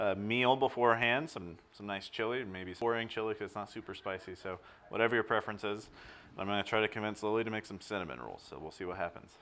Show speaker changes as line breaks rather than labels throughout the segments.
a meal beforehand, some nice chili, maybe boring chili because it's not super spicy. So whatever your preference is, I'm going to try to convince Lily to make some cinnamon rolls. So we'll see what happens.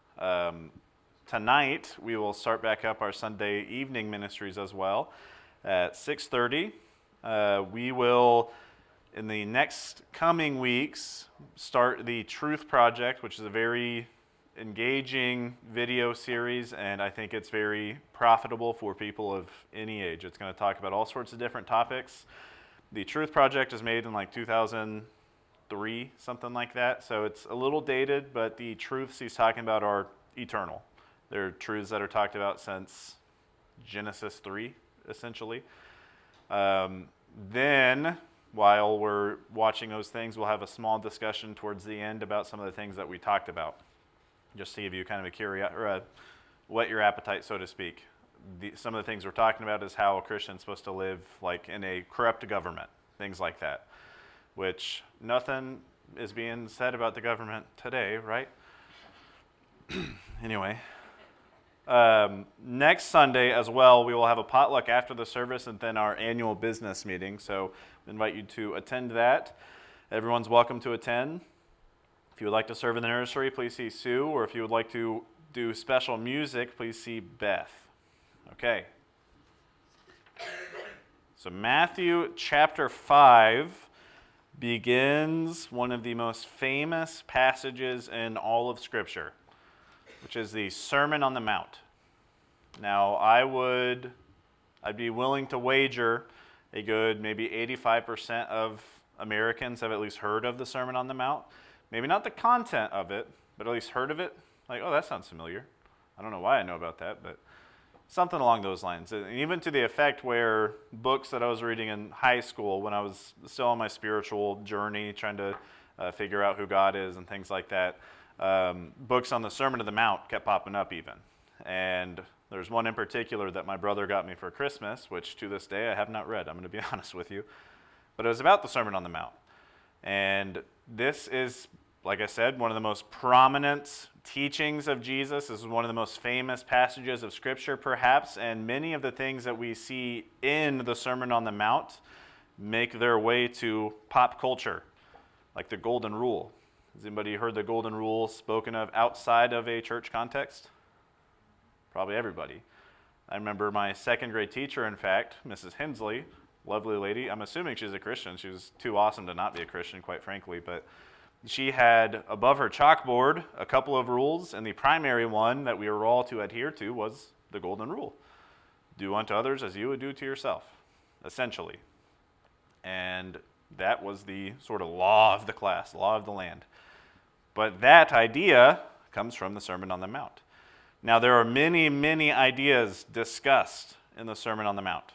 Tonight we will start back up our Sunday evening ministries as well at 6:30. We will, in the next coming weeks, start the Truth Project, which is a very engaging video series, and I think it's very profitable for people of any age. It's going to talk about all sorts of different topics. The Truth Project is made in like 2003, something like that, so it's a little dated, but the truths he's talking about are eternal. They're truths that are talked about since Genesis 3, essentially. Then, while we're watching those things, we'll have a small discussion towards the end about some of the things that we talked about, just to give you kind of a whet your appetite, so to speak. Some of the things we're talking about is how a Christian's supposed to live like in a corrupt government, things like that, which nothing is being said about the government today, right? Anyway. Next Sunday as well, we will have a potluck after the service and then our annual business meeting. So I invite you to attend that. Everyone's welcome to attend. If you would like to serve in the nursery, please see Sue. Or if you would like to do special music, please see Beth. Okay. So Matthew chapter 5 begins one of the most famous passages in all of Scripture, which is the Sermon on the Mount. Now, I'd be willing to wager a good maybe 85% of Americans have at least heard of the Sermon on the Mount. Maybe not the content of it, but at least heard of it. Like, oh, that sounds familiar. I don't know why I know about that, but something along those lines. And even to the effect where books that I was reading in high school when I was still on my spiritual journey, trying to figure out who God is and things like that, books on the Sermon on the Mount kept popping up even. And there's one in particular that my brother got me for Christmas, which to this day I have not read, I'm going to be honest with you. But it was about the Sermon on the Mount. And this is, like I said, one of the most prominent teachings of Jesus. This is one of the most famous passages of Scripture, perhaps. And many of the things that we see in the Sermon on the Mount make their way to pop culture, like the Golden Rule. Has anybody heard the Golden Rule spoken of outside of a church context? Probably everybody. I remember my second grade teacher, in fact, Mrs. Hensley, lovely lady. I'm assuming she's a Christian. She was too awesome to not be a Christian, quite frankly. But she had above her chalkboard a couple of rules, and the primary one that we were all to adhere to was the Golden Rule. Do unto others as you would do to yourself, essentially. And that was the sort of law of the class, law of the land. But that idea comes from the Sermon on the Mount. Now, there are many, many ideas discussed in the Sermon on the Mount.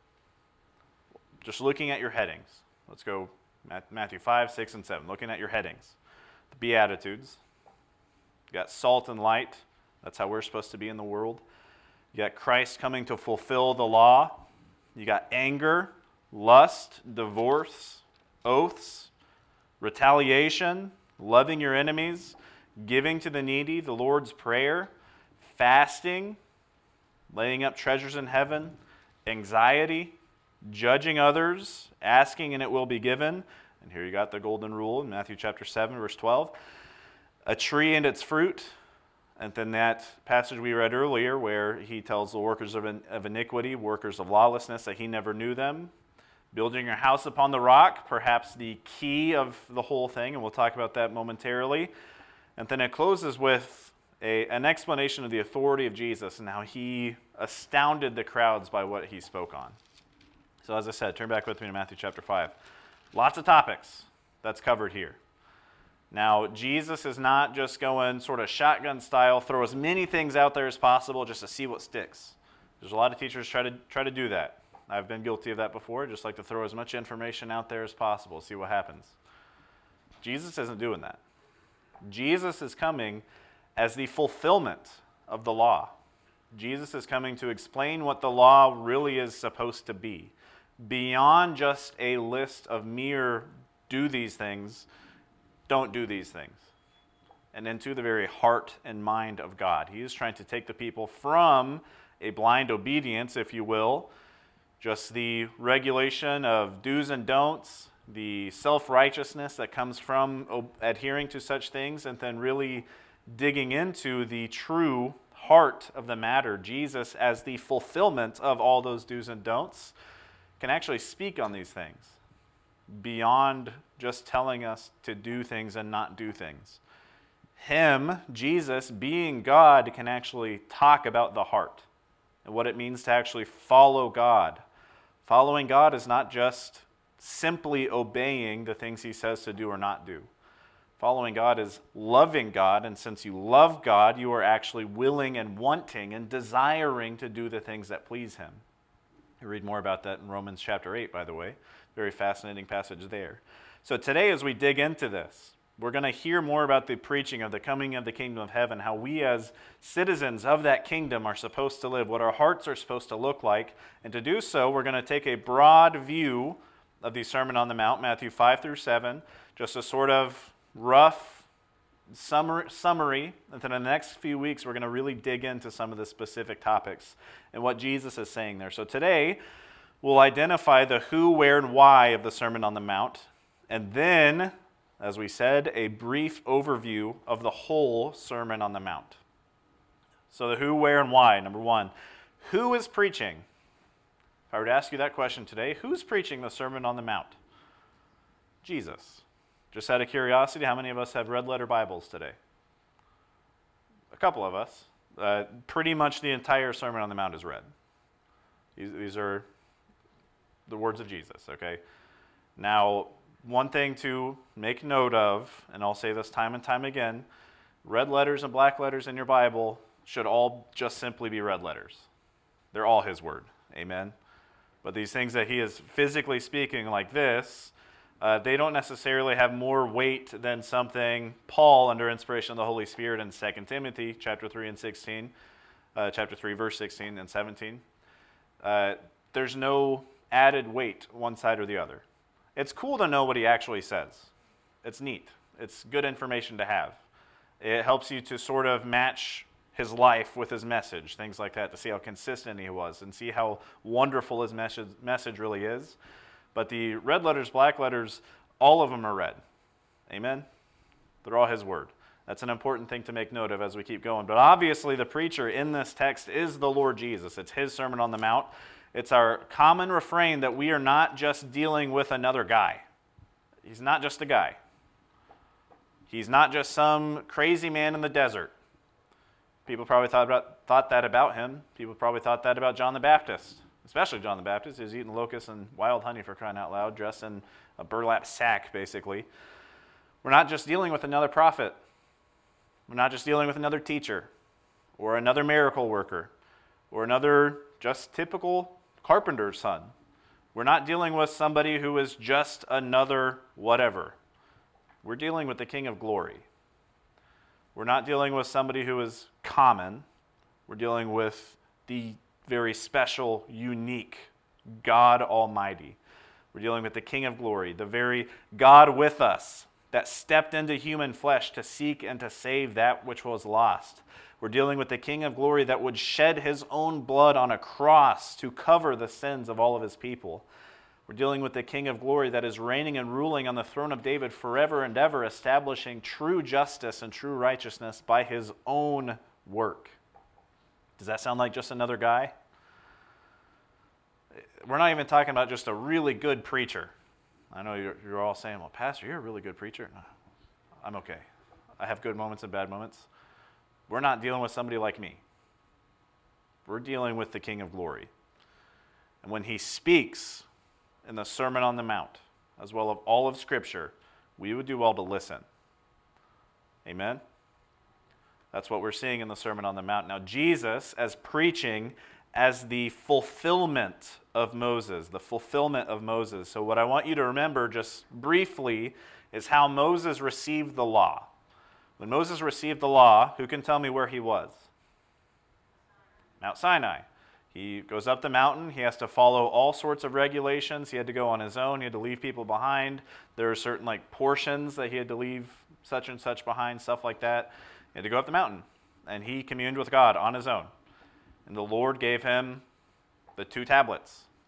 Just looking at your headings. Let's go Matthew 5, 6, and 7. Looking at your headings. The Beatitudes. You got salt and light. That's how we're supposed to be in the world. You got Christ coming to fulfill the law. You got anger, lust, divorce, oaths, retaliation, loving your enemies, giving to the needy, the Lord's Prayer, fasting, laying up treasures in heaven, anxiety, judging others, asking and it will be given. And here you got the Golden Rule in Matthew chapter 7, verse 12. A tree and its fruit. And then that passage we read earlier where he tells the workers of iniquity, workers of lawlessness, that he never knew them. Building your house upon the rock, perhaps the key of the whole thing, and we'll talk about that momentarily. And then it closes with an explanation of the authority of Jesus and how he astounded the crowds by what he spoke on. So as I said, turn back with me to Matthew chapter 5. Lots of topics that's covered here. Now, Jesus is not just going sort of shotgun style, throw as many things out there as possible just to see what sticks. There's a lot of teachers try to do that. I've been guilty of that before, just like to throw as much information out there as possible, see what happens. Jesus isn't doing that. Jesus is coming as the fulfillment of the law. Jesus is coming to explain what the law really is supposed to be. Beyond just a list of mere do these things, don't do these things. And into the very heart and mind of God. He is trying to take the people from a blind obedience, if you will, just the regulation of do's and don'ts, the self-righteousness that comes from adhering to such things, and then really digging into the true heart of the matter, Jesus as the fulfillment of all those do's and don'ts, can actually speak on these things beyond just telling us to do things and not do things. Him, Jesus, being God, can actually talk about the heart and what it means to actually follow God. Following God is not just simply obeying the things he says to do or not do. Following God is loving God, and since you love God, you are actually willing and wanting and desiring to do the things that please him. You read more about that in Romans chapter 8, by the way. Very fascinating passage there. So today, as we dig into this, we're going to hear more about the preaching of the coming of the kingdom of heaven, how we as citizens of that kingdom are supposed to live, what our hearts are supposed to look like. And to do so, we're going to take a broad view of the Sermon on the Mount, Matthew 5 through 7, just a sort of rough summary. And then in the next few weeks, we're going to really dig into some of the specific topics and what Jesus is saying there. So today, we'll identify the who, where, and why of the Sermon on the Mount. And then, as we said, a brief overview of the whole Sermon on the Mount. So the who, where, and why. Number one, who is preaching? If I were to ask you that question today, who's preaching the Sermon on the Mount? Jesus. Just out of curiosity, how many of us have red letter Bibles today? A couple of us. Pretty much the entire Sermon on the Mount is read. These are the words of Jesus, okay? Now, one thing to make note of, and I'll say this time and time again, red letters and black letters in your Bible should all just simply be red letters. They're all his word, amen? But these things that he is physically speaking like this, they don't necessarily have more weight than something Paul, under inspiration of the Holy Spirit in 2 Timothy chapter 3 and 16, chapter 3, verse 16 and 17. There's no added weight one side or the other. It's cool to know what he actually says. It's neat. It's good information to have. It helps you to sort of match his life with his message, things like that, to see how consistent he was and see how wonderful his message really is. But the red letters, black letters, all of them are red. Amen? They're all his word. That's an important thing to make note of as we keep going. But obviously the preacher in this text is the Lord Jesus. It's his Sermon on the Mount. It's our common refrain that we are not just dealing with another guy. He's not just a guy. He's not just some crazy man in the desert. People probably thought that about him. People probably thought that about John the Baptist, especially John the Baptist, who's eating locusts and wild honey, for crying out loud, dressed in a burlap sack, basically. We're not just dealing with another prophet. We're not just dealing with another teacher or another miracle worker or another just typical carpenter's son. We're not dealing with somebody who is just another whatever. We're dealing with the King of Glory. We're not dealing with somebody who is common. We're dealing with the very special, unique God Almighty. We're dealing with the King of Glory, the very God with us that stepped into human flesh to seek and to save that which was lost. We're dealing with the King of Glory that would shed his own blood on a cross to cover the sins of all of his people. We're dealing with the King of Glory that is reigning and ruling on the throne of David forever and ever, establishing true justice and true righteousness by his own work. Does that sound like just another guy? We're not even talking about just a really good preacher. I know you're all saying, well, Pastor, you're a really good preacher. No, I'm okay. I have good moments and bad moments. We're not dealing with somebody like me. We're dealing with the King of Glory. And when he speaks in the Sermon on the Mount, as well as all of Scripture, we would do well to listen. Amen? That's what we're seeing in the Sermon on the Mount. Now, Jesus, as preaching as the fulfillment of Moses, the fulfillment of Moses. So what I want you to remember just briefly is how Moses received the law. When Moses received the law, who can tell me where he was? Mount Sinai. He goes up the mountain. He has to follow all sorts of regulations. He had to go on his own. He had to leave people behind. There are certain portions that he had to leave such and such behind, stuff like that. He had to go up the mountain. And he communed with God on his own. And the Lord gave him the 2 tablets.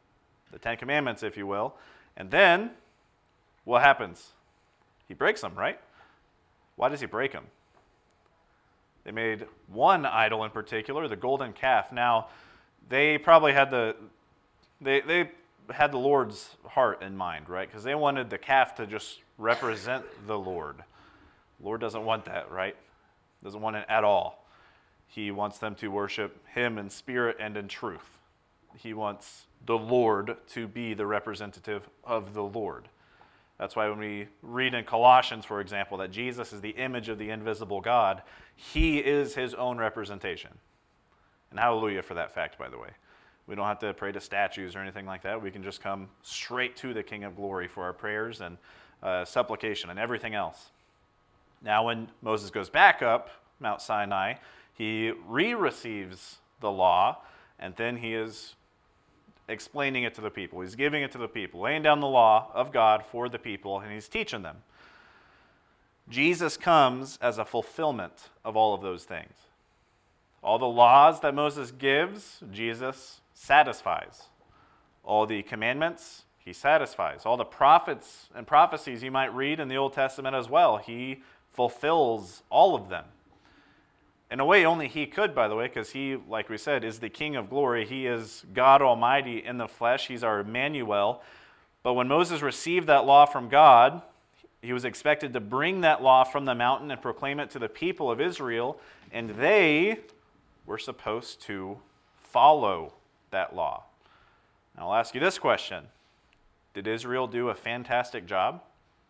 the Ten Commandments, if you will. And then, what happens? He breaks them, right? Why does he break them? They made one idol in particular, the golden calf. Now, they probably had they had the Lord's heart in mind, right? Because they wanted the calf to just represent the Lord. The Lord doesn't want that, right? Doesn't want it at all. He wants them to worship him in spirit and in truth. He wants the Lord to be the representative of the Lord. That's why when we read in Colossians, for example, that Jesus is the image of the invisible God, he is his own representation. And hallelujah for that fact, by the way. We don't have to pray to statues or anything like that. We can just come straight to the King of Glory for our prayers and supplication and everything else. Now, when Moses goes back up Mount Sinai, he re-receives the law, and then he is explaining it to the people. He's giving it to the people, laying down the law of God for the people, and he's teaching them. Jesus comes as a fulfillment of all of those things. All the laws that Moses gives, Jesus satisfies. All the commandments, he satisfies. All the prophets and prophecies you might read in the Old Testament as well, he fulfills all of them. In a way, only he could, by the way, because he, like we said, is the King of Glory. He is God Almighty in the flesh. He's our Emmanuel. But when Moses received that law from God, he was expected to bring that law from the mountain and proclaim it to the people of Israel, and they were supposed to follow that law. Now, I'll ask you this question. Did Israel do a fantastic job?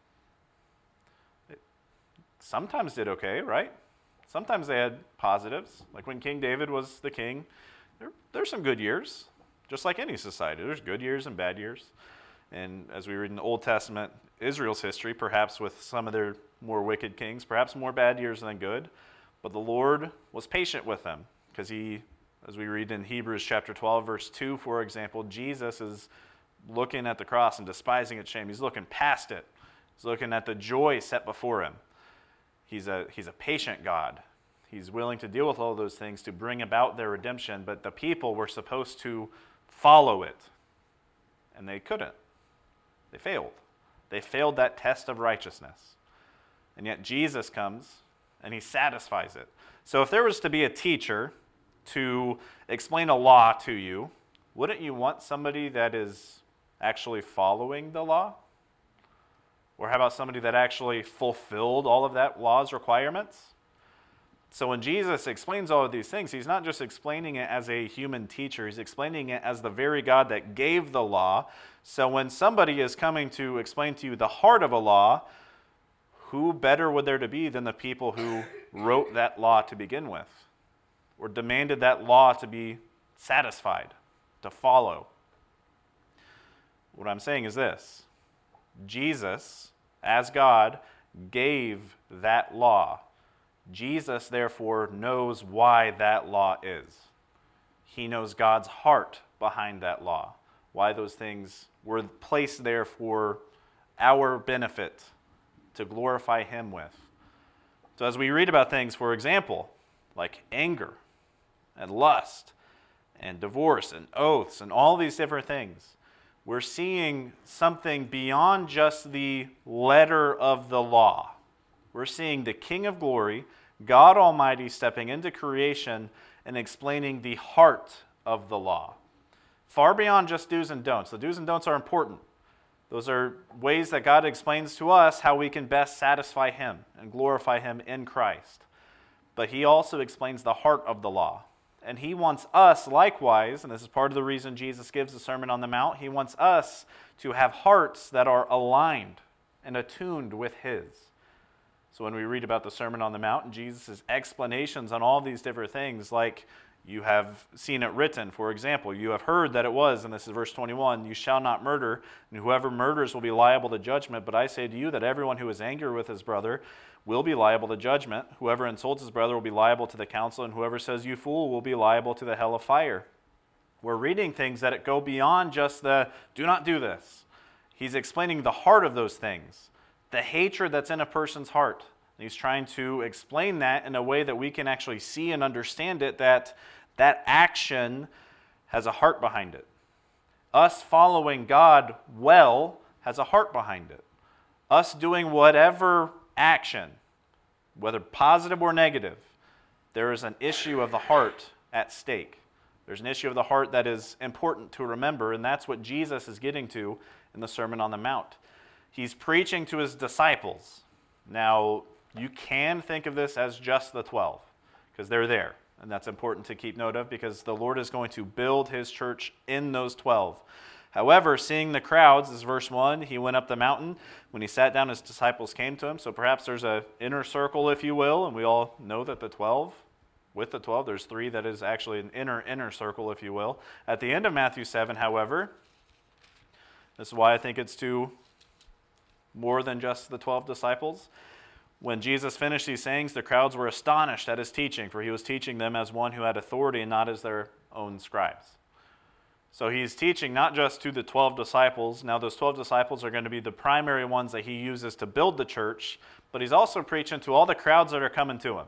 It sometimes did okay, right? Sometimes they had positives. Like when King David was the king, there's some good years, just like any society. There's good years and bad years. And as we read in the Old Testament, Israel's history, perhaps with some of their more wicked kings, perhaps more bad years than good. But the Lord was patient with them because he, as we read in Hebrews chapter 12, verse 2, for example, Jesus is looking at the cross and despising its shame. He's looking past it. He's looking at the joy set before him. He's a patient God. He's willing to deal with all those things to bring about their redemption, but the people were supposed to follow it, and they couldn't. They failed. They failed that test of righteousness. And yet Jesus comes, and he satisfies it. So if there was to be a teacher to explain a law to you, wouldn't you want somebody that is actually following the law? Or how about somebody that actually fulfilled all of that law's requirements? So when Jesus explains all of these things, he's not just explaining it as a human teacher, he's explaining it as the very God that gave the law. So when somebody is coming to explain to you the heart of a law, who better would there to be than the people who wrote that law to begin with, or demanded that law to be satisfied, to follow? What I'm saying is this. Jesus, as God, gave that law. Jesus, therefore, knows why that law is. He knows God's heart behind that law, why those things were placed there for our benefit, to glorify him with. So as we read about things, for example, like anger and lust and divorce and oaths and all these different things, we're seeing something beyond just the letter of the law. We're seeing the King of Glory, God Almighty, stepping into creation and explaining the heart of the law. Far beyond just do's and don'ts. The do's and don'ts are important. Those are ways that God explains to us how we can best satisfy him and glorify him in Christ. But he also explains the heart of the law. And he wants us likewise, and this is part of the reason Jesus gives the Sermon on the Mount, he wants us to have hearts that are aligned and attuned with his. So when we read about the Sermon on the Mount and Jesus' explanations on all these different things, like you have seen it written, for example, you have heard that it was, and this is verse 21, you shall not murder, and whoever murders will be liable to judgment. But I say to you that everyone who is angry with his brother will be liable to judgment. Whoever insults his brother will be liable to the council, and whoever says you fool will be liable to the hell of fire. We're reading things that go beyond just the do not do this. He's explaining the heart of those things, the hatred that's in a person's heart. He's trying to explain that in a way that we can actually see and understand it, that that action has a heart behind it. us following God well has a heart behind it. Us doing whatever action, whether positive or negative, there is an issue of the heart at stake. There's an issue of the heart that is important to remember, and that's what Jesus is getting to in the Sermon on the Mount. He's preaching to his disciples. Now, you can think of this as just the 12, because they're there, and that's important to keep note of, because the Lord is going to build his church in those 12. However, seeing the crowds, is verse 1, he went up the mountain. When he sat down, his disciples came to him. So perhaps there's an inner circle, if you will, and we all know that with the 12, there's 3 that is actually an inner circle, if you will. At the end of Matthew 7, however, this is why I think it's to more than just the 12 disciples. When Jesus finished these sayings, the crowds were astonished at his teaching, for he was teaching them as one who had authority and not as their own scribes. So he's teaching not just to the 12 disciples. Now those 12 disciples are going to be the primary ones that he uses to build the church, but he's also preaching to all the crowds that are coming to him.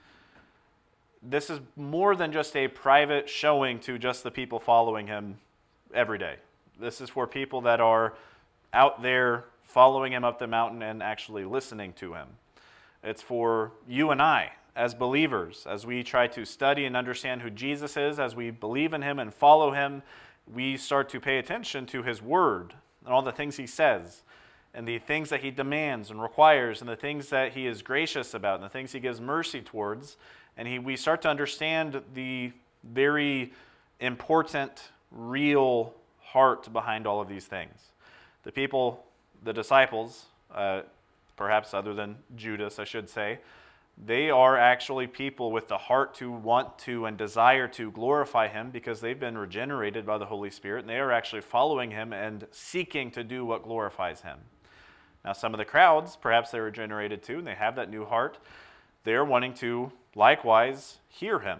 This is more than just a private showing to just the people following him every day. This is for people that are out there following him up the mountain and actually listening to him. It's for you and I as believers, as we try to study and understand who Jesus is, as we believe in him and follow him, we start to pay attention to his word and all the things he says and the things that he demands and requires and the things that he is gracious about and the things he gives mercy towards. And we start to understand the very important, real heart behind all of these things. The people, the disciples, perhaps other than Judas, I should say, they are actually people with the heart to want to and desire to glorify him because they've been regenerated by the Holy Spirit, and they are actually following him and seeking to do what glorifies him. Now, some of the crowds, perhaps they're regenerated too, and they have that new heart. They're wanting to likewise hear him.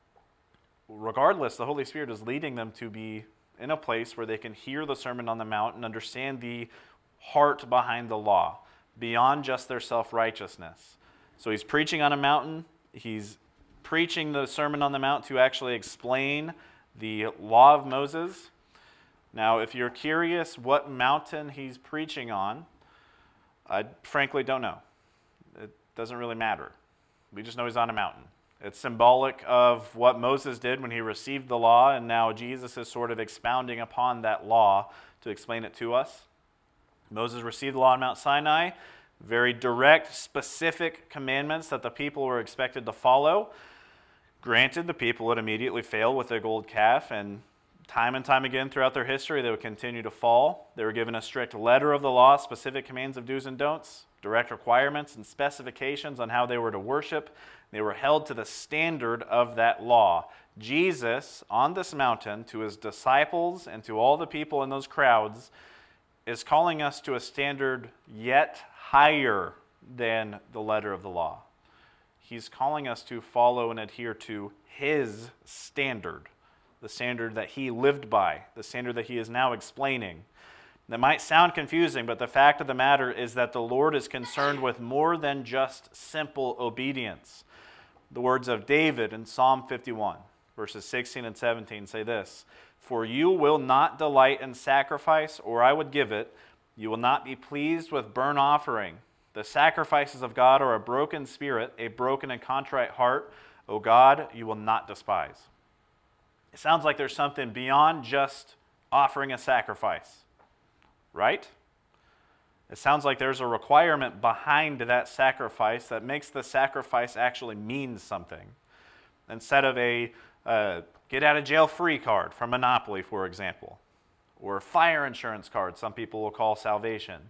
Regardless, the Holy Spirit is leading them to be in a place where they can hear the Sermon on the Mount and understand the heart behind the law, beyond just their self-righteousness. So he's preaching on a mountain. He's preaching the Sermon on the Mount to actually explain the law of Moses. Now, if you're curious what mountain he's preaching on, I frankly don't know. It doesn't really matter. We just know he's on a mountain. It's symbolic of what Moses did when he received the law, and now Jesus is sort of expounding upon that law to explain it to us. Moses received the law on Mount Sinai, very direct, specific commandments that the people were expected to follow. Granted, the people would immediately fail with their gold calf, and time again throughout their history, they would continue to fall. They were given a strict letter of the law, specific commands of do's and don'ts, direct requirements and specifications on how they were to worship. They were held to the standard of that law. Jesus, on this mountain, to his disciples and to all the people in those crowds, is calling us to a standard yet higher than the letter of the law. He's calling us to follow and adhere to his standard, the standard that he lived by, the standard that he is now explaining. That might sound confusing, but the fact of the matter is that the Lord is concerned with more than just simple obedience. The words of David in Psalm 51, verses 16 and 17 say this: "For you will not delight in sacrifice, or I would give it. You will not be pleased with burnt offering. The sacrifices of God are a broken spirit, a broken and contrite heart. O God, you will not despise." It sounds like there's something beyond just offering a sacrifice, right? It sounds like there's a requirement behind that sacrifice that makes the sacrifice actually mean something. Instead of a get-out-of-jail-free card from Monopoly, for example, or fire insurance card, some people will call salvation.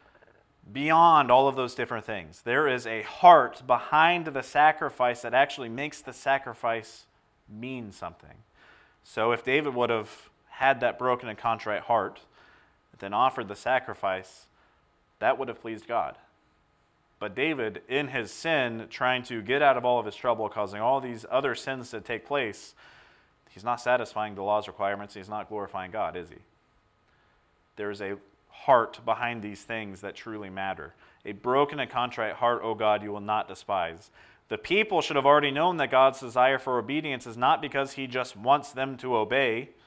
Beyond all of those different things, there is a heart behind the sacrifice that actually makes the sacrifice mean something. So if David would have had that broken and contrite heart, then offered the sacrifice, that would have pleased God. But David, in his sin, trying to get out of all of his trouble, causing all these other sins to take place, he's not satisfying the law's requirements. He's not glorifying God, is he? There is a heart behind these things that truly matter. A broken and contrite heart, O God, you will not despise. The people should have already known that God's desire for obedience is not because he just wants them to obey.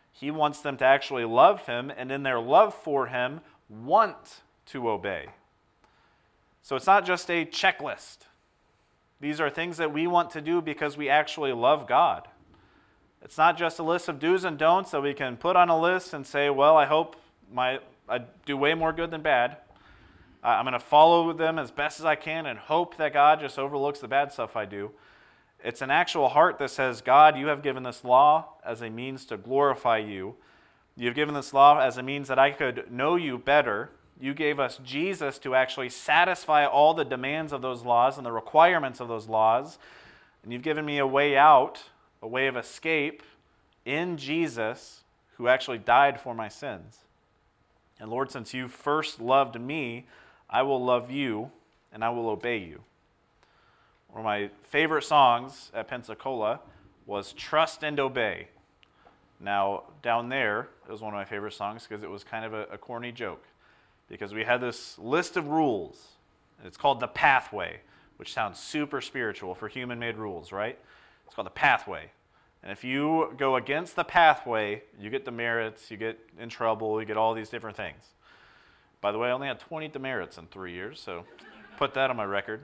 He wants them to actually love him, and in their love for him, want to obey. So it's not just a checklist. These are things that we want to do because we actually love God. It's not just a list of do's and don'ts that we can put on a list and say, well, I hope I do way more good than bad. I'm going to follow them as best as I can and hope that God just overlooks the bad stuff I do. It's an actual heart that says, God, you have given this law as a means to glorify you. You've given this law as a means that I could know you better. You gave us Jesus to actually satisfy all the demands of those laws and the requirements of those laws. And you've given me a way out, a way of escape in Jesus, who actually died for my sins. And Lord, since you first loved me, I will love you and I will obey you. One of my favorite songs at Pensacola was Trust and Obey. Now, down there, it was one of my favorite songs because it was kind of a corny joke. Because we had this list of rules. It's called the pathway, which sounds super spiritual for human-made rules, right? It's called the pathway. And if you go against the pathway, you get demerits, you get in trouble, you get all these different things. By the way, I only had 20 demerits in 3 years, so put that on my record.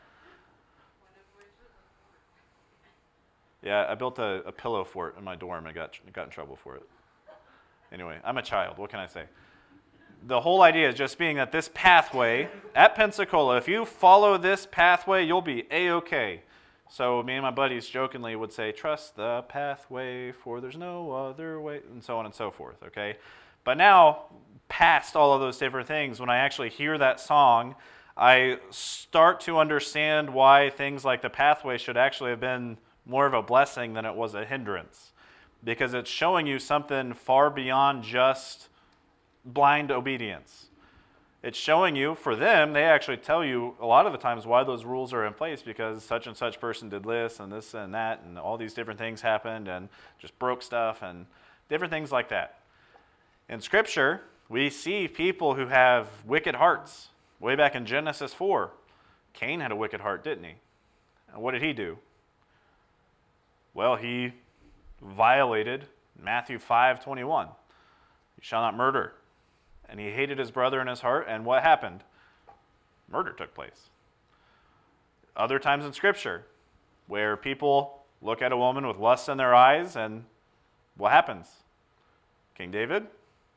Yeah, I built a pillow fort in my dorm and got in trouble for it. Anyway, I'm a child. What can I say? The whole idea is just being that this pathway at Pensacola, if you follow this pathway, you'll be A-okay. So me and my buddies jokingly would say, trust the pathway, for there's no other way, and so on and so forth, okay? But now, past all of those different things, when I actually hear that song, I start to understand why things like the pathway should actually have been more of a blessing than it was a hindrance. Because it's showing you something far beyond just blind obedience. It's showing you, for them, they actually tell you a lot of the times why those rules are in place, because such and such person did this and that, and all these different things happened and just broke stuff and different things like that. In Scripture, we see people who have wicked hearts. Way back in Genesis 4, Cain had a wicked heart, didn't he? And what did he do? Well, he violated Matthew 5:21. You shall not murder. And he hated his brother in his heart, and what happened? Murder took place. Other times in Scripture, where people look at a woman with lust in their eyes, and what happens? King David,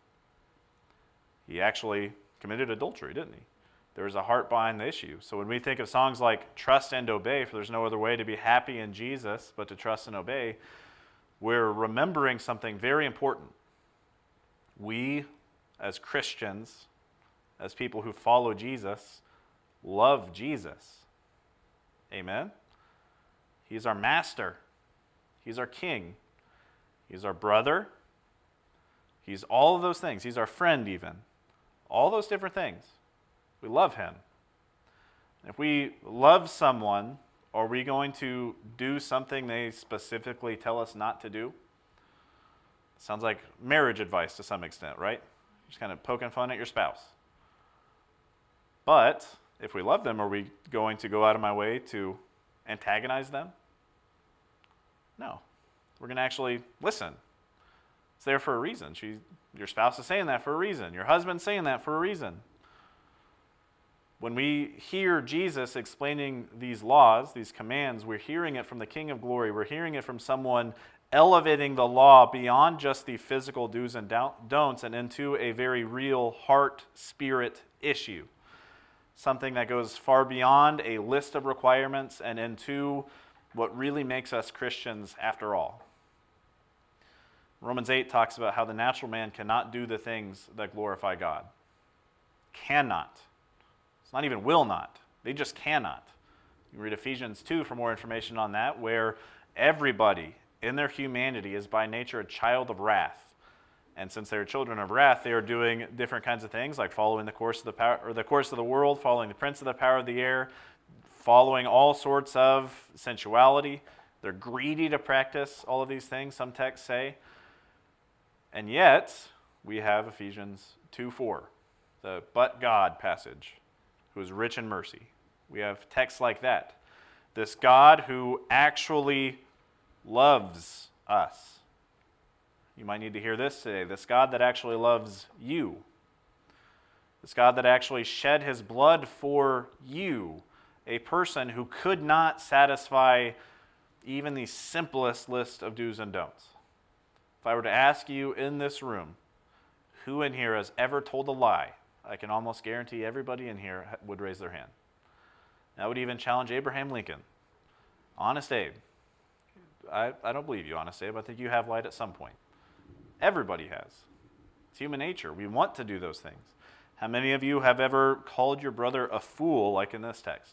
he actually committed adultery, didn't he? There was a heart behind the issue. So when we think of songs like Trust and Obey, for there's no other way to be happy in Jesus but to trust and obey, we're remembering something very important. We, as Christians, as people who follow Jesus, love Jesus. Amen? He's our master. He's our king. He's our brother. He's all of those things. He's our friend even. All those different things. We love him. If we love someone, are we going to do something they specifically tell us not to do? Sounds like marriage advice to some extent, right? Just kind of poking fun at your spouse. But if we love them, are we going to go out of my way to antagonize them? No. We're going to actually listen. It's there for a reason. Your spouse is saying that for a reason. Your husband's saying that for a reason. When we hear Jesus explaining these laws, these commands, we're hearing it from the King of Glory. We're hearing it from someone elevating the law beyond just the physical do's and don'ts and into a very real heart-spirit issue. Something that goes far beyond a list of requirements and into what really makes us Christians after all. Romans 8 talks about how the natural man cannot do the things that glorify God. Cannot. It's not even will not. They just cannot. You can read Ephesians 2 for more information on that, where everybody in their humanity is by nature a child of wrath. And since they're children of wrath, they are doing different kinds of things, like following the course of the world, following the prince of the power of the air, following all sorts of sensuality. They're greedy to practice all of these things, some texts say. And yet, we have Ephesians 2:4, the but God passage, who is rich in mercy. We have texts like that. This God who actually loves us. You might need to hear this today. This God that actually loves you. This God that actually shed his blood for you, a person who could not satisfy even the simplest list of do's and don'ts. If I were to ask you in this room, who in here has ever told a lie, I can almost guarantee everybody in here would raise their hand. That would even challenge Abraham Lincoln. Honest Abe. I don't believe you, Honest Abe. I think you have lied at some point. Everybody has. It's human nature. We want to do those things. How many of you have ever called your brother a fool, like in this text?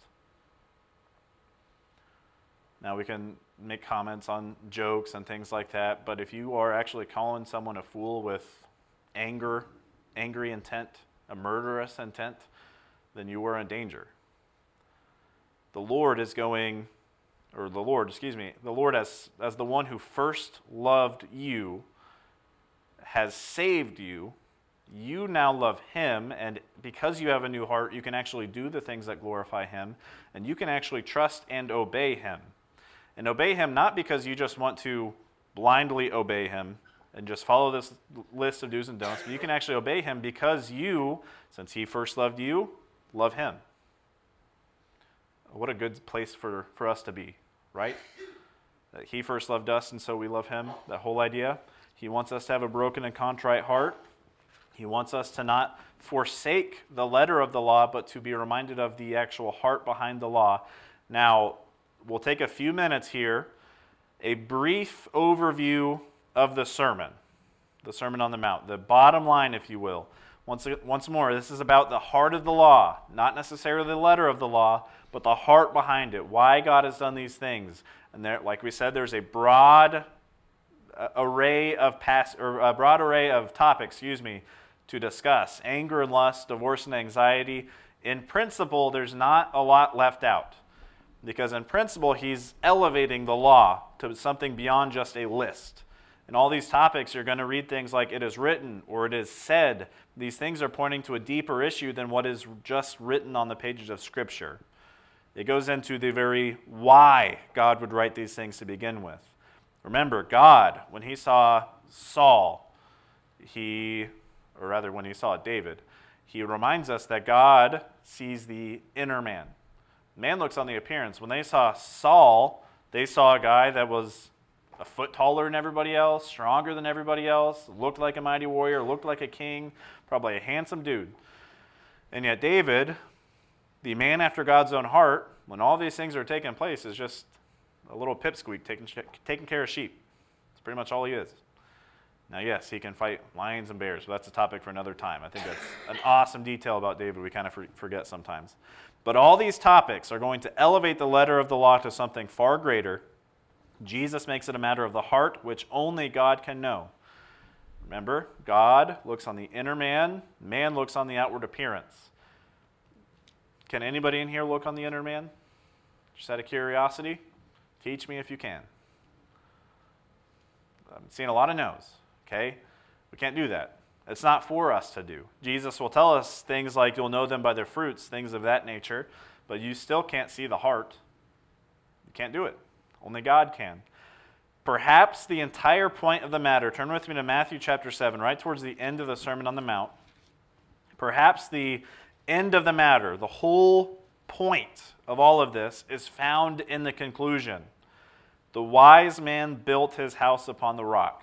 Now we can make comments on jokes and things like that, but if you are actually calling someone a fool with angry intent, a murderous intent, then you are in danger. The Lord as the Lord as the one who first loved you, has saved you. You now love him, and because you have a new heart, you can actually do the things that glorify him, and you can actually trust and obey him. And obey him not because you just want to blindly obey him and just follow this list of do's and don'ts, but you can actually obey him because you, since he first loved you, love him. What a good place for us to be, right? That he first loved us, and so we love him, that whole idea. He wants us to have a broken and contrite heart. He wants us to not forsake the letter of the law, but to be reminded of the actual heart behind the law. Now, we'll take a few minutes here, a brief overview of the Sermon on the Mount, the bottom line, if you will. Once more, this is about the heart of the law, not necessarily the letter of the law, but the heart behind it, why God has done these things. And there, like we said, there's a broad array of topics, to discuss. Anger and lust, divorce and anxiety. In principle, there's not a lot left out. Because in principle, he's elevating the law to something beyond just a list. In all these topics, you're going to read things like it is written or it is said. These things are pointing to a deeper issue than what is just written on the pages of Scripture. It goes into the very why God would write these things to begin with. Remember, God, when he saw when he saw David, he reminds us that God sees the inner man. Man looks on the appearance. When they saw Saul, they saw a guy that was a foot taller than everybody else, stronger than everybody else, looked like a mighty warrior, looked like a king, probably a handsome dude. And yet David, the man after God's own heart, when all these things are taking place, is just a little pipsqueak taking care of sheep. That's pretty much all he is. Now, yes, he can fight lions and bears, but that's a topic for another time. I think that's an awesome detail about David we kind of forget sometimes. But all these topics are going to elevate the letter of the law to something far greater. Jesus makes it a matter of the heart, which only God can know. Remember, God looks on the inner man, man looks on the outward appearance. Can anybody in here look on the inner man? Just out of curiosity? Teach me if you can. I'm seeing a lot of no's, okay? We can't do that. It's not for us to do. Jesus will tell us things like you'll know them by their fruits, things of that nature, but you still can't see the heart. You can't do it. Only God can. Perhaps the entire point of the matter, turn with me to Matthew chapter 7, right towards the end of the Sermon on the Mount. Perhaps the end of the matter, the whole point of all of this is found in the conclusion. The wise man built his house upon the rock.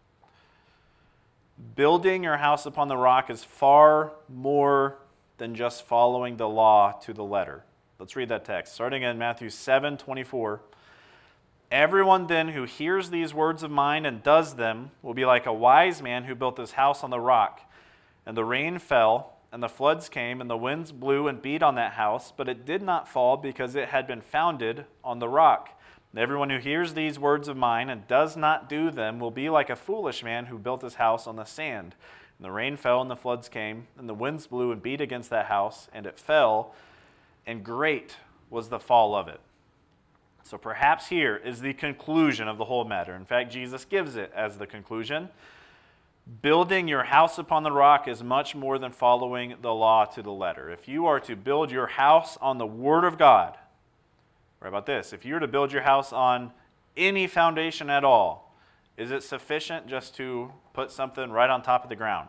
Building your house upon the rock is far more than just following the law to the letter. Let's read that text, starting in Matthew 7:24. Everyone then who hears these words of mine and does them will be like a wise man who built his house on the rock. And the rain fell, and the floods came, and the winds blew and beat on that house, but it did not fall because it had been founded on the rock. And everyone who hears these words of mine and does not do them will be like a foolish man who built his house on the sand. And the rain fell, and the floods came, and the winds blew and beat against that house, and it fell, and great was the fall of it. So perhaps here is the conclusion of the whole matter. In fact, Jesus gives it as the conclusion. Building your house upon the rock is much more than following the law to the letter. If you are to build your house on the Word of God, right about this, if you were to build your house on any foundation at all, Is it sufficient just to put something right on top of the ground?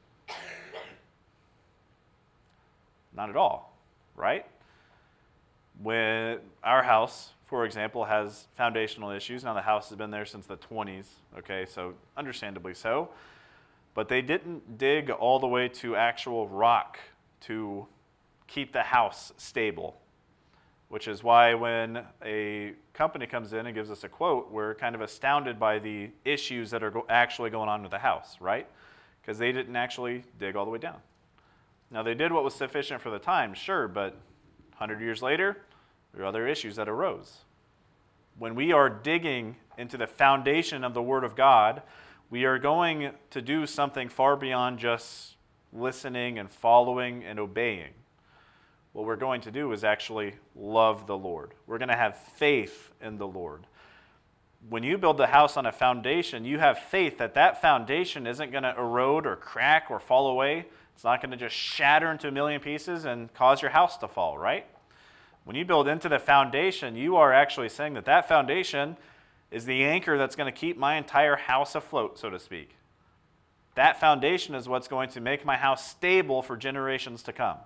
Not at all, right? When our house, for example, has foundational issues. Now the house has been there since the 20s, okay, so understandably so. But they didn't dig all the way to actual rock to keep the house stable, which is why when a company comes in and gives us a quote, we're kind of astounded by the issues that are actually going on with the house, right? Because they didn't actually dig all the way down. Now, they did what was sufficient for the time, sure, but 100 years later, there are other issues that arose. When we are digging into the foundation of the Word of God, we are going to do something far beyond just listening and following and obeying. What we're going to do is actually love the Lord. We're going to have faith in the Lord. When you build the house on a foundation, you have faith that that foundation isn't going to erode or crack or fall away. It's not going to just shatter into a million pieces and cause your house to fall, right? When you build into the foundation, you are actually saying that that foundation is the anchor that's going to keep my entire house afloat, so to speak. That foundation is what's going to make my house stable for generations to come.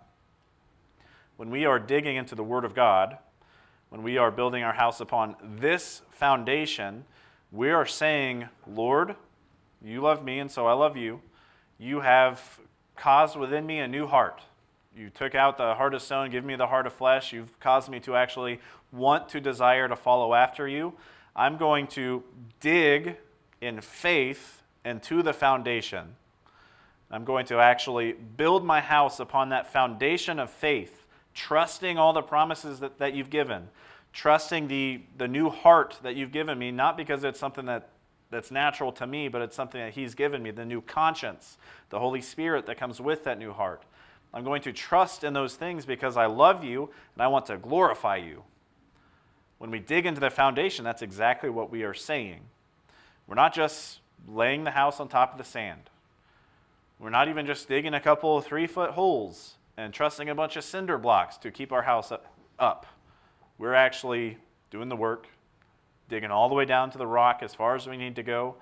When we are digging into the Word of God, when we are building our house upon this foundation, we are saying, Lord, you love me and so I love you. You have caused within me a new heart. You took out the heart of stone, give me the heart of flesh. You've caused me to actually want to desire to follow after you. I'm going to dig in faith into the foundation. I'm going to actually build my house upon that foundation of faith, trusting all the promises that you've given, trusting the new heart that you've given me, not because it's something that's natural to me, but it's something that He's given me, the new conscience, the Holy Spirit that comes with that new heart. I'm going to trust in those things because I love you and I want to glorify you. When we dig into the foundation, that's exactly what we are saying. We're not just laying the house on top of the sand. We're not even just digging a couple of 3-foot holes and trusting a bunch of cinder blocks to keep our house up. We're actually doing the work, digging all the way down to the rock as far as we need to go,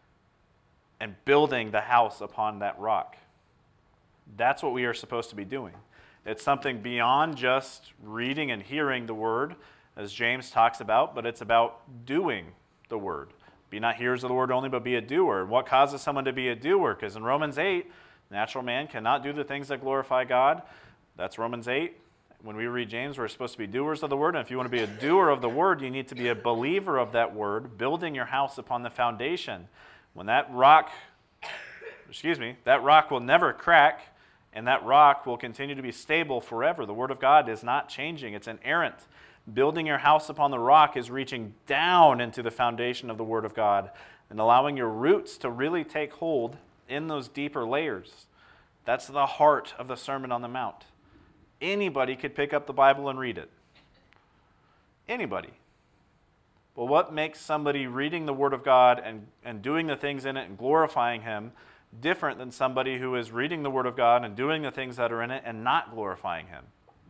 and building the house upon that rock. That's what we are supposed to be doing. It's something beyond just reading and hearing the Word, as James talks about, but it's about doing the Word. Be not hearers of the Word only, but be a doer. What causes someone to be a doer? Because in Romans 8, natural man cannot do the things that glorify God. That's Romans 8. When we read James, we're supposed to be doers of the Word. And if you want to be a doer of the Word, you need to be a believer of that Word, building your house upon the foundation. When that rock will never crack, and that rock will continue to be stable forever. The Word of God is not changing. It's inerrant. Building your house upon the rock is reaching down into the foundation of the Word of God and allowing your roots to really take hold in those deeper layers. That's the heart of the Sermon on the Mount. Anybody could pick up the Bible and read it. Anybody. Well, what makes somebody reading the Word of God and doing the things in it and glorifying Him different than somebody who is reading the Word of God and doing the things that are in it and not glorifying Him?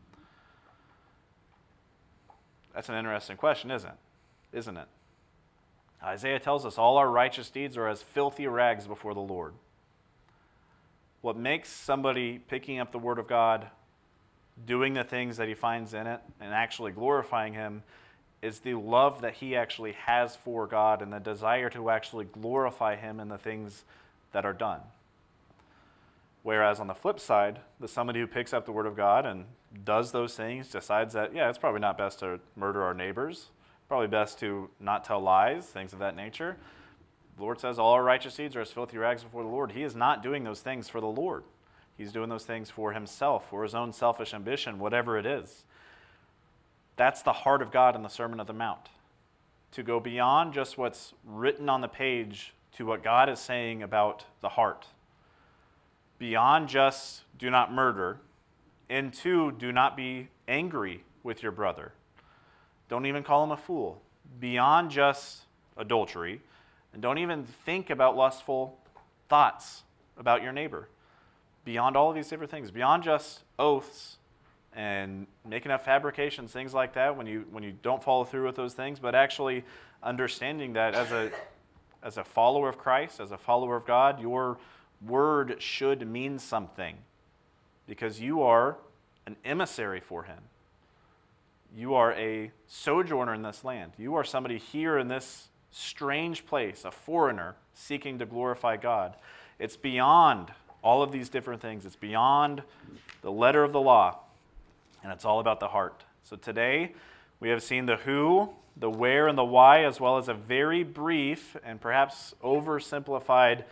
That's an interesting question, isn't it? Isaiah tells us all our righteous deeds are as filthy rags before the Lord. What makes somebody picking up the Word of God, doing the things that he finds in it, and actually glorifying Him is the love that he actually has for God and the desire to actually glorify Him in the things that are done. Whereas on the flip side, somebody who picks up the Word of God and does those things decides that, it's probably not best to murder our neighbors, probably best to not tell lies, things of that nature. The Lord says all our righteous deeds are as filthy rags before the Lord. He is not doing those things for the Lord. He's doing those things for himself, for his own selfish ambition, whatever it is. That's the heart of God in the Sermon on the Mount. To go beyond just what's written on the page to what God is saying about the heart. Beyond just do not murder, and 2, do not be angry with your brother. Don't even call him a fool. Beyond just adultery, and don't even think about lustful thoughts about your neighbor. Beyond all of these different things, beyond just oaths and making up fabrications, things like that, when you don't follow through with those things, but actually understanding that as a follower of Christ, as a follower of God, your word should mean something because you are an emissary for him. You are a sojourner in this land. You are somebody here in this strange place, a foreigner seeking to glorify God. It's beyond all of these different things. It's beyond the letter of the law, and it's all about the heart. So today, we have seen the who, the where, and the why, as well as a very brief and perhaps oversimplified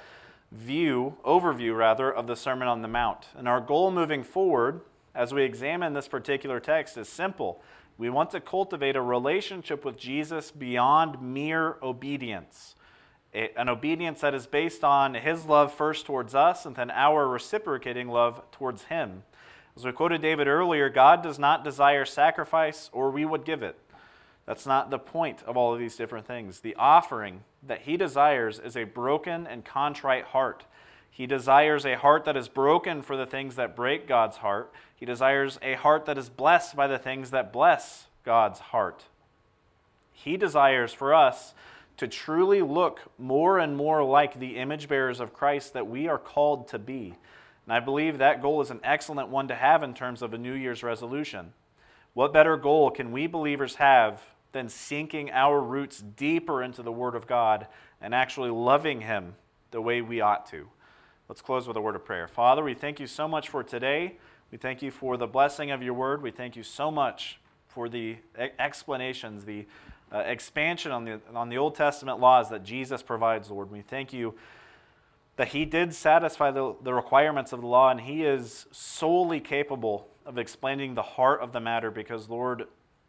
overview of the Sermon on the Mount. And our goal moving forward, as we examine this particular text, is simple. We want to cultivate a relationship with Jesus beyond mere obedience. An obedience that is based on his love first towards us and then our reciprocating love towards him. As we quoted David earlier, God does not desire sacrifice or we would give it. That's not the point of all of these different things. The offering that he desires is a broken and contrite heart. He desires a heart that is broken for the things that break God's heart. He desires a heart that is blessed by the things that bless God's heart. He desires for us to truly look more and more like the image bearers of Christ that we are called to be. And I believe that goal is an excellent one to have in terms of a New Year's resolution. What better goal can we believers have than sinking our roots deeper into the Word of God and actually loving him the way we ought to? Let's close with a word of prayer. Father, we thank you so much for today. We thank you for the blessing of your word. We thank you so much for the explanations, the expansion on the Old Testament laws that Jesus provides, Lord. We thank you that he did satisfy the requirements of the law, and he is solely capable of explaining the heart of the matter because, Lord,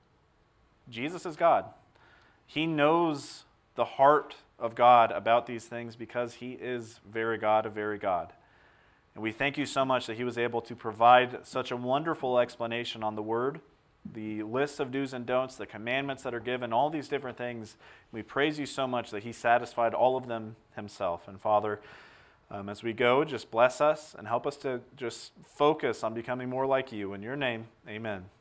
Jesus is God. He knows the heart of God about these things because he is very God of very God. And we thank you so much that he was able to provide such a wonderful explanation on the word, the list of do's and don'ts, the commandments that are given, all these different things. We praise you so much that he satisfied all of them himself. And Father, as we go, just bless us and help us to just focus on becoming more like you. In your name, amen.